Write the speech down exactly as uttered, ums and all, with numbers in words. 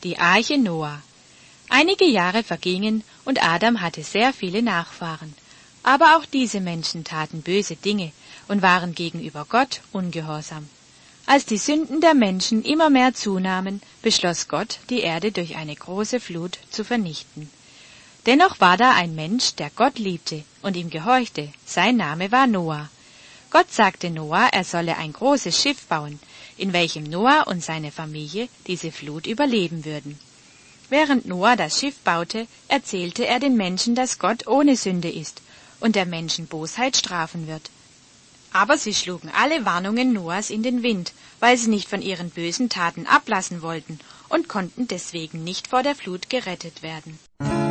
Die Arche Noah. Einige Jahre vergingen und Adam hatte sehr viele Nachfahren. Aber auch diese Menschen taten böse Dinge und waren gegenüber Gott ungehorsam. Als die Sünden der Menschen immer mehr zunahmen, beschloss Gott, die Erde durch eine große Flut zu vernichten. Dennoch war da ein Mensch, der Gott liebte und ihm gehorchte. Sein Name war Noah. Gott sagte Noah, er solle ein großes Schiff bauen, in welchem Noah und seine Familie diese Flut überleben würden. Während Noah das Schiff baute, erzählte er den Menschen, dass Gott ohne Sünde ist und der Menschen Bosheit strafen wird. Aber sie schlugen alle Warnungen Noahs in den Wind, weil sie nicht von ihren bösen Taten ablassen wollten und konnten deswegen nicht vor der Flut gerettet werden.